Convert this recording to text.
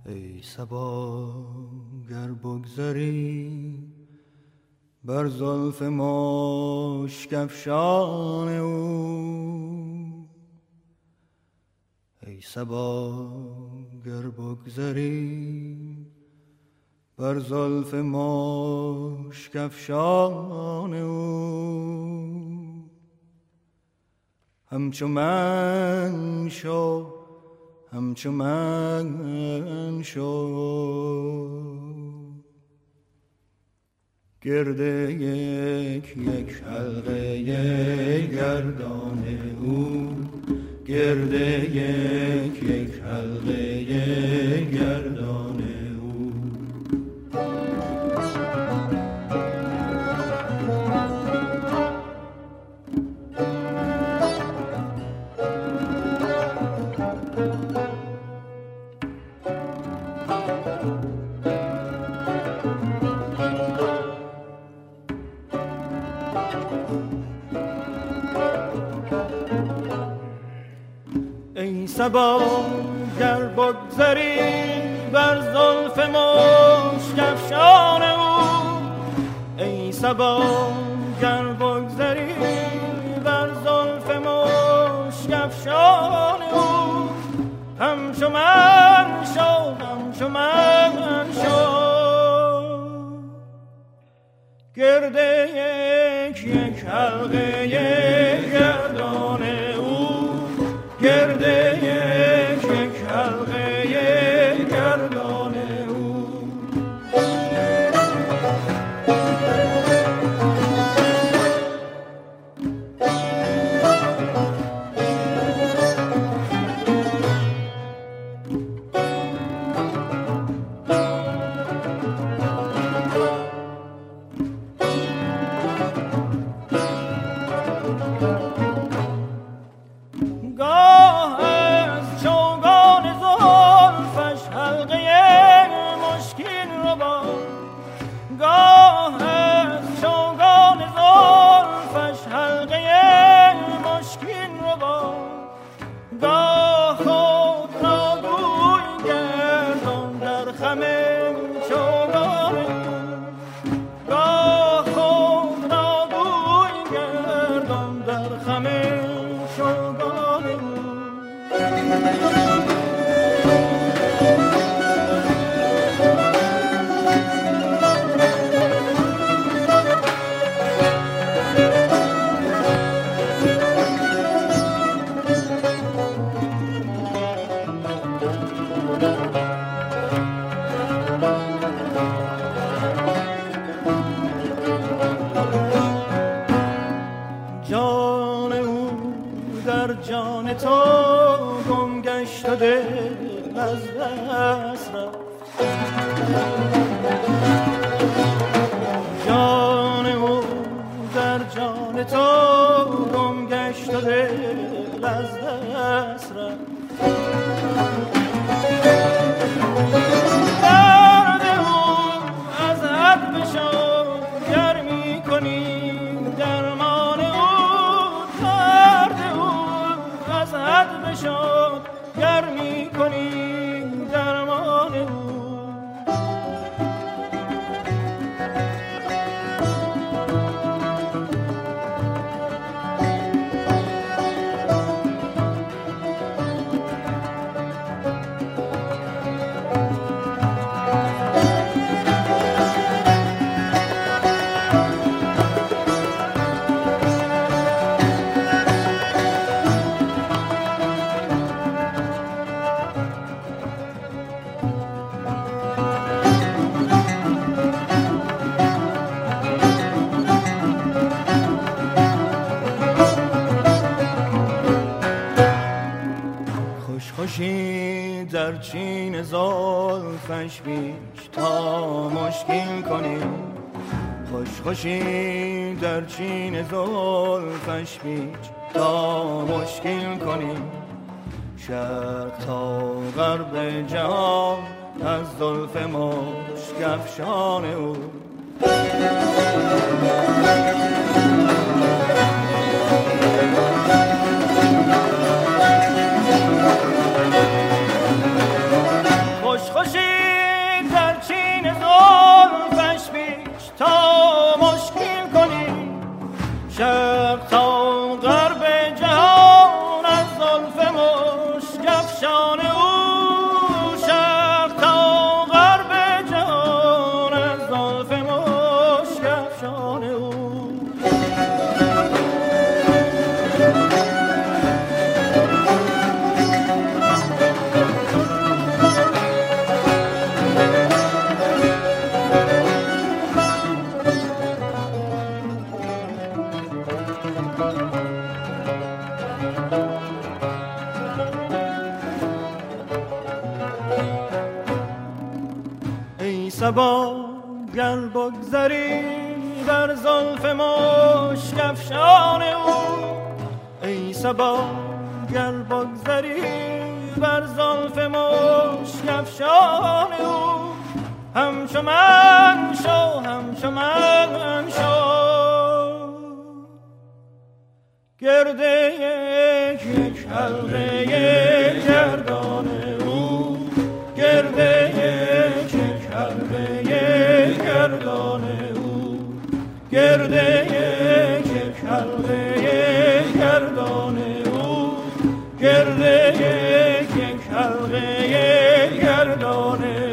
ای صبا گر بگذری بر زلف مشک افشان او، ای صبا گر بگذری بر زلف مشک افشان او، همچو من شو همچو من شو، گرد یک یک حلقه گردان او، گرد یک یک حلقه گردان او. ای صبا گر بگذری بر زلف مشک افشان او، ای صبا گر بگذری بر زلف مشک افشان او، همچو من شو همچو من شو، گرد یک یک حلقه گردان او، گرد یک یک حلقه گردان او. جان او در جان تو گم گشت و دل از دست رفت، جان او در جان تو گم گشت و دل از دست رفت، درد او از حد بشد گر می کنی درمان او، درد او از حد بشد گر می کنی درمان او. خوشی در چین زلفش بیش تا مشکین کنیم، خوشی در چین زلفش بیش تا مشکین کنیم، شرق تا غرب جهان از زلف مشک افشان او. خوشی صبا گر بگذری بر زلف مشک افشان او، ای صبا گر بگذری بر زلف مشک افشان او، همچو من شو همچو من شو، گرد یک حلقه گردان او، گرد یک حلقه گردان او، گرد یک حلقه گردان او، گرد یک حلقه گردان